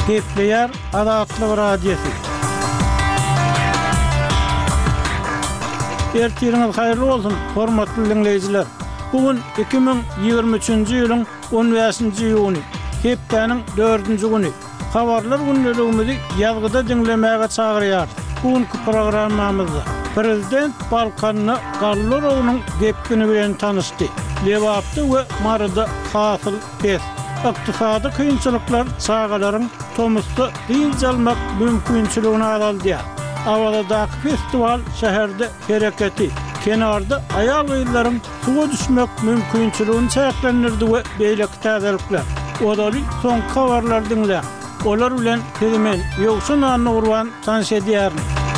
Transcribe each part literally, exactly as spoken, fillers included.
Kepler Adatlı Radyosu. Ertiriniz hayırlı olsun, hormatly dinleyijiler. Bugün iki bin ýygrimi üçinji ýylyň on beşinji ýuny, hepdeniň dördünji güni. Habarlar günneligimizi ýazgyda dinlemäge çagyrýar. Bugünkü programmamyzda Prezident Balkanyny Gallorowynyň gepini bilen tanışdy. Lewapdy we Marada hasyl pes. Iqtisady kynçylyklar çağalaryň tomusda diň jalmak mümkinçiligini aldy. Awaladaky festival şäherde hereketi, kenarda aýal gyýlaryň suwa düşmek mümkinçiligini çäklendirdi we beýleki täzelikler. Odaly soň habarlar dinle. Olar bilen hemen ýoksun anny urwan tanış edýär.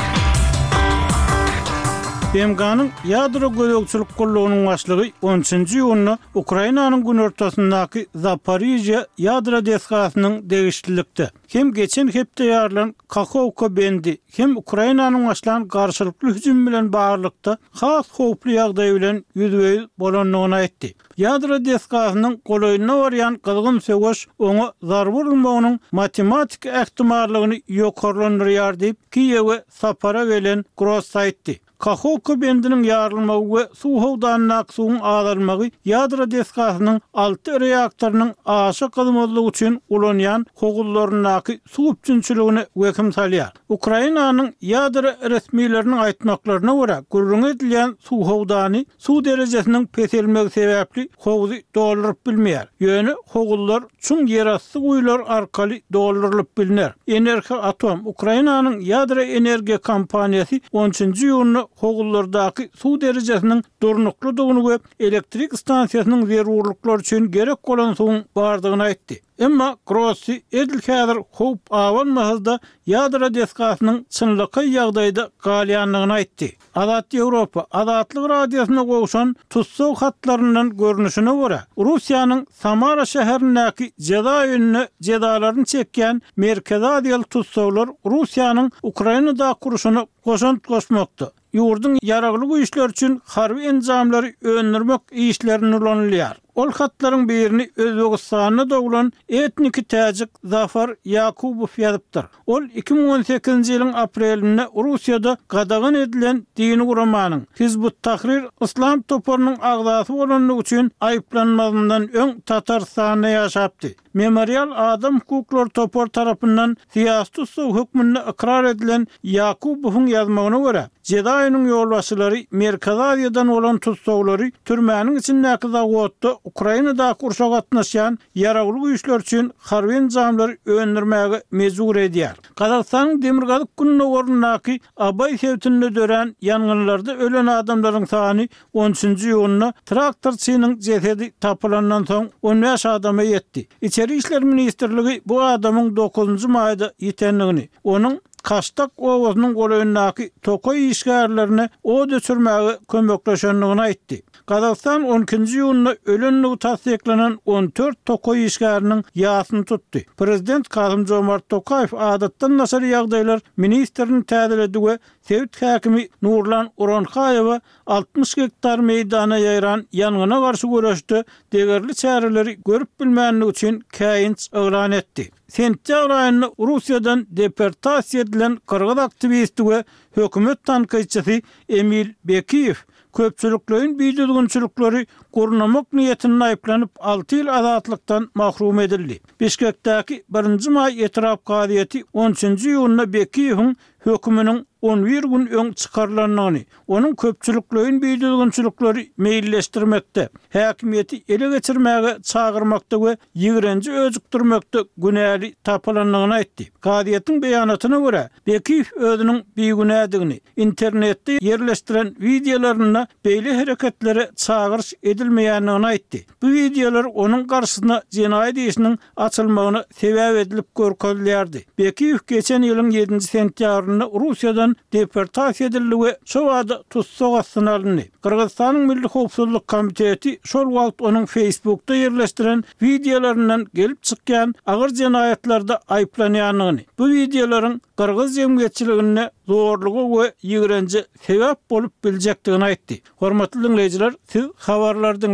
B M G'nyň ýadro gödekçilik gollugynyň başlygy on üçinji ýylyny Ukrainanyň gün ortasyndaky Zaporizhia ýadro deskasynyň degişlilikde. Hem geçen hepde ýarlan Kakhovka bendi, hem Ukrainanyň başlan garşylykly hüjüm bilen baglykda has howply ýagdaý bilen ýüzüňiz bolanlygyny aýtdy. Ýadro deskasynyň golaýyna barýan kızgyn söwüş oňa zar bolmagynyň matematik ähtimallygyny ýokarlandyrýar diýip Kiýewe sapara beren Gross aýtdy. Kakhovka bendiniň ýarylmagy we suw howdanyň suwuň azalmagy ýadro deskasynyň alty reaktorynyň aşy kızmalygy üçin ulanýan howgullarynyň suw üçinçiligine wekim salýar. Ukrainanyň ýadro resmiýetleriniň aýtmaklaryna görä, gurrun edilýän suw howdany suw derejesiniň peselmegi sebäpli howzy dolduryp bilmeýär. Ýöne howgullar çuň ýerasty guýlar arkaly doldurylyp bilinär. Energoatom Ukrainanyň ýadro energiýa kompaniýasy on üçinji ýylyny howgullardaky suw derejesiniň durnuklydygyny we elektrik stansiýasynyň zerurluklar üçin gerek bolan suwun bardygyny aýtdy. Emma Grossi edil häzir howp awanmazda ýadro deskasynyň çynlyky ýagdaýda galýanlygyny aýtdy. Azat Ýewropa Adatlyk radiosyna gowşan tutsaw hatlaryndan görnüşine görä, Russiýanyň Samara şäherindäki jeda ýönüne jedalaryny çekýän Merkezi Aziýaly tutsawlar Russiýanyň Ukrainada kuruşyny goşant goşmakda. Ýurdun ýaraglyk işler üçin harby enjamlary öňürmek işlerini ulanylýar. Ol hatlaryň birini Özbegistana doglan etniki täjik Zafar Yakubow ýazypdyr. Ol iki bin on sekizinji ýylyň aprelinde Russiýada gadagyn edilen dini guramanyň Hizbut Tahrir Islam toporunyň agzasy bolanlygy üçin aýyplanmagyndan öň Tatarstanda ýaşapdy. Memorial Adam Hukuklary topor tarapyndan siýasy suw hukmyny ikrar edilen Yakubowyň ýazmagyna görä, Jedaýynyň ýolbaşçylary Merkezi Aziýadan bolan tutsawlary türmäniň içindäki zawodda Ukrainada kurşa gatnaşan ýaraglyk güýçler üçin harby enjamlary öňürmäge mejbur edýär. Kazakstanyň Demirgazyk gününe orundaky Abay hewtinde dören ýangynlarda ölen adamlaryň sany on üçinji ýylyna traktorçynyň jesedi tapylandan soň on beş adama ýetdi. İçeri işler ministrligi bu adamyň dokuzunji maýda ýetenligini, onuň Kaştak owazynyň golaýyndaky Tokoy işgärlerini o düşürmäge kömekleşenligini aýtdy. Kazakstan on ikinji ýylyna ölenligi tasdiklanan on dört Tokoy işgäriniň ýasyny tutdy. Prezident Kasym-Jomart Tokayew adatdan naşar ýagdaýlar ministrini täzeledi we Sewit häkimi Nurlan Uranhaýewa altmış hektar meýdana ýaýran ýangyna garşy görüşde degerli çäreleri görüp bilmänligi üçin käýinç elan etdi. Sentýabr aýynda Russiýadan deportasiýa edilen kyrgyz aktivisti we hökümet tanqidçisi Emil Bekiyew köpçülikleriň biýdilginçilikleri gurnamak niýetini aýplanyp alty ýyl azatlykdan mahrum edildi. Bişkekdäki birinji maý etiraf gaziýeti on üçinji ýylyna Bekiyewiň höküminiň on bir gün öň çykarlanmagyny, onuň köpçülikleriň biýdilginçilikleri meýilleşdirmekde, häkimiýeti ele geçirmäge çagyrmakda we ýigrenji özükdirmekde günäli tapylanlygyny aýtdy. Gaziýetiň beýanatyna görä, Bekiyew özüniň biýgünädigini internetde ýerleşdiren wideolaryna beýle hereketlere çagyryş edilmeýänligini aýtdy. Bu wideolar onuň garşysyna jenaýat işiniň açylmagyna sebäp edilip görkezilýärdi. Bekiyew geçen ýylyň ýedinji sentýabrynda Russiýadan deportasiýa edildi we şo wagtda tutsaw astyna alındy. Kyrgyzstanyň Milli Howpsuzlyk Komiteti şol wagt onuň Facebookda ýerleşdiren wideolaryndan gelip çykýan agyr jenaýatlarda aýplanýanlygyny, bu wideolaryň Kyrgyz jemgyýetçiligine zorlugy we ýigrenji sebäp bolup biljekdigini aýtdy. Hormatly dinleýijiler, siz habarlardan